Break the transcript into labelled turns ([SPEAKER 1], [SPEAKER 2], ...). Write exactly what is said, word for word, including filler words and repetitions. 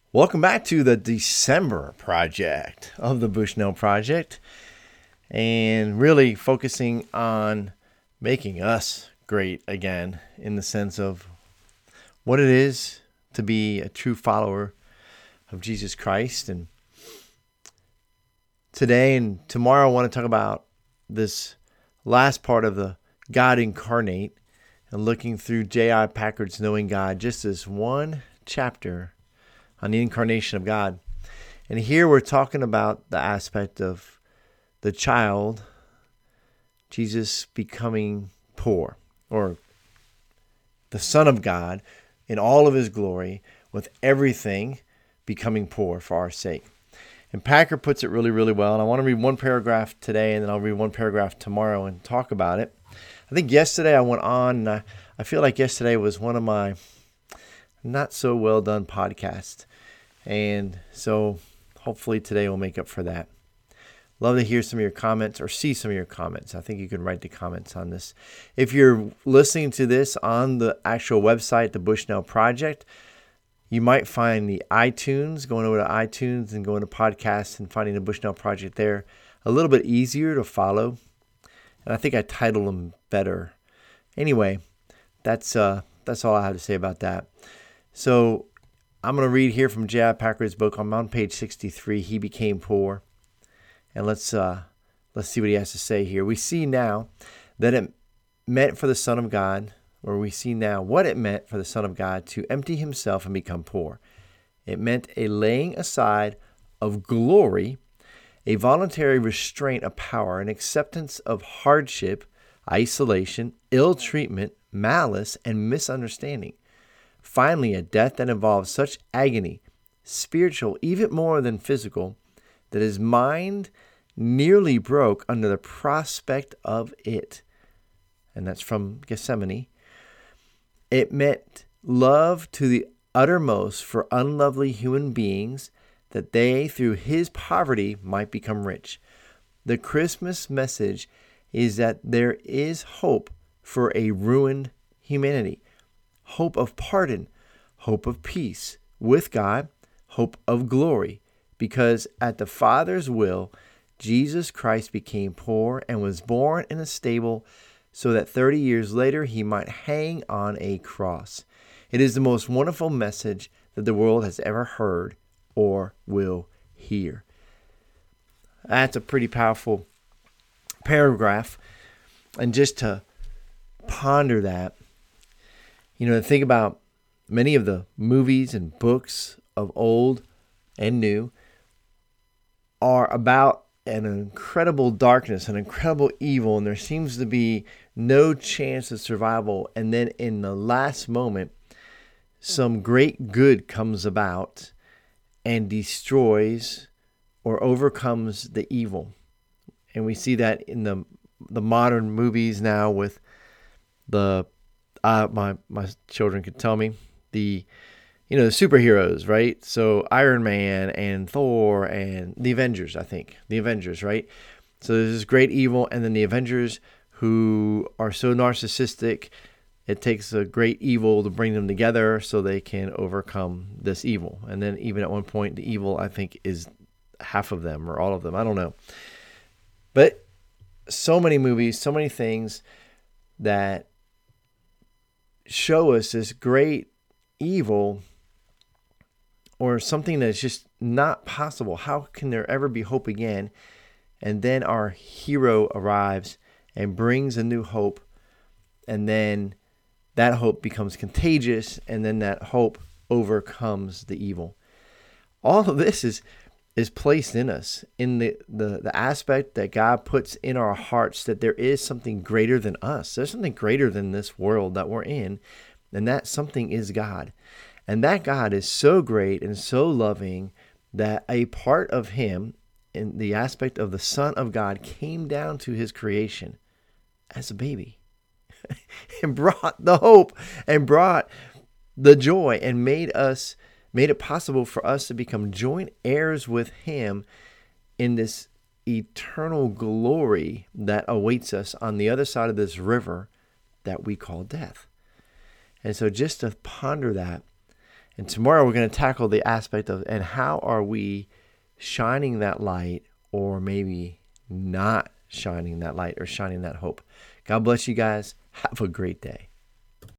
[SPEAKER 1] Welcome back to the December project of the Bushnell Project, and really focusing on making us great again in the sense of what it is to be a true follower of Jesus Christ. And today and tomorrow I want to talk about this last part of the God Incarnate and looking through J I Packard's Knowing God, just this one chapter on the incarnation of God. And here we're talking about the aspect of the child, Jesus becoming poor, or the Son of God in all of his glory, with everything becoming poor for our sake. And Packer puts it really, really well. And I want to read one paragraph today, and then I'll read one paragraph tomorrow and talk about it. I think yesterday I went on, and I, I feel like yesterday was one of my not so well done podcasts. And so hopefully today will make up for that. Love to hear some of your comments or see some of your comments. I think you can write the comments on this. If you're listening to this on the actual website, the Bushnell Project, you might find the iTunes, going over to iTunes and going to podcasts and finding the Bushnell Project there a little bit easier to follow. And I think I titled them better. Anyway, that's uh, that's all I have to say about that. So I'm going to read here from J I Packard's book. I'm on page sixty-three. He became poor. And let's uh, let's see what he has to say here. We see now that it meant for the Son of God, or we see now what it meant for the Son of God to empty himself and become poor. It meant a laying aside of glory, a voluntary restraint of power, an acceptance of hardship, isolation, ill treatment, malice, and misunderstanding. Finally, a death that involves such agony, spiritual even more than physical, that his mind nearly broke under the prospect of it. And that's from Gethsemane. It meant love to the uttermost for unlovely human beings, that they, through his poverty, might become rich. The Christmas message is that there is hope for a ruined humanity. Hope of pardon, hope of peace with God, hope of glory, because at the Father's will, Jesus Christ became poor and was born in a stable so that thirty years later he might hang on a cross. It is the most wonderful message that the world has ever heard or will hear. That's a pretty powerful paragraph. And just to ponder that, you know, think about many of the movies and books of old and new are about an incredible darkness, an incredible evil, and there seems to be no chance of survival. And then in the last moment, some great good comes about and destroys or overcomes the evil. And we see that in the the modern movies now with the Uh, my my children could tell me the, you know, the superheroes, right? So Iron Man and Thor and the Avengers, I think the Avengers, right? So there's this great evil, and then the Avengers who are so narcissistic, it takes a great evil to bring them together so they can overcome this evil. And then even at one point, the evil, I think, is half of them or all of them. I don't know. But so many movies, so many things that show us this great evil or something that's just not possible. How can there ever be hope again? And then our hero arrives and brings a new hope, and then that hope becomes contagious, and then that hope overcomes the evil. All of this is is placed in us, in the, the, the aspect that God puts in our hearts, that there is something greater than us. There's something greater than this world that we're in, and that something is God. And that God is so great and so loving that a part of him, in the aspect of the Son of God, came down to his creation as a baby and brought the hope and brought the joy and made us made it possible for us to become joint heirs with him in this eternal glory that awaits us on the other side of this river that we call death. And so just to ponder that And tomorrow we're going to tackle the aspect of, and how are we shining that light, or maybe not shining that light or shining that hope. God bless you guys. Have a great day.